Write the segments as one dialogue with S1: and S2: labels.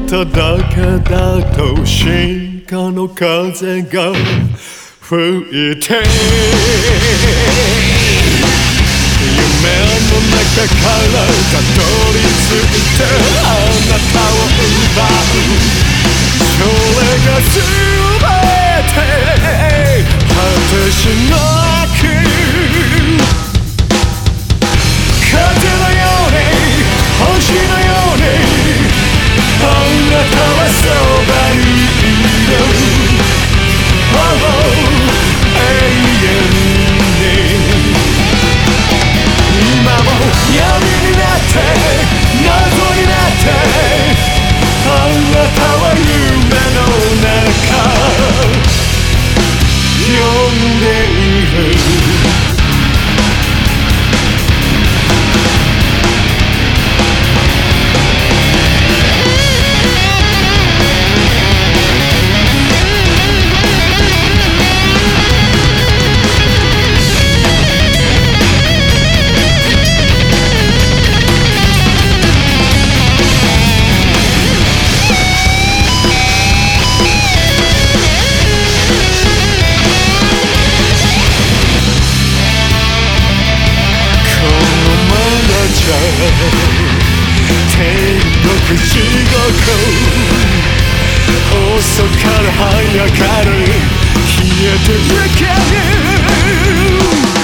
S1: ただけだと進化の風が吹いて夢の中からたどり着いてあなたを奪うそれが全て果てしなく風のように星のようにあなたはそばにいる、永遠に今も闇になって謎になってあなたは夢の中呼んでいる天国地獄遅かれ早かれ消えてゆける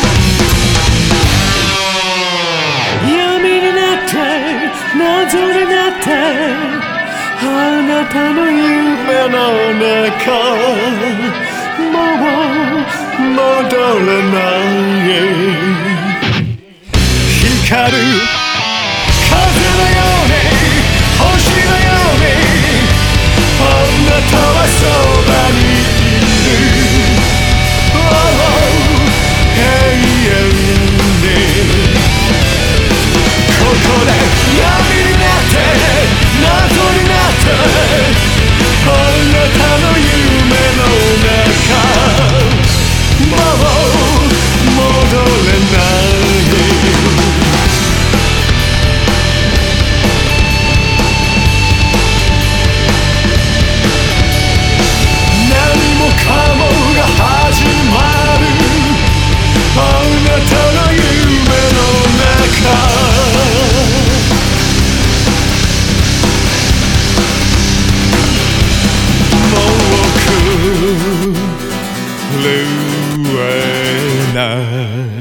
S1: 闇になって謎になってあなたの夢の中もう戻れない光る風のように星のようにあなたはそばにいる、永遠にここで闇になって謎になってあなたの夢の中もう戻れない震えない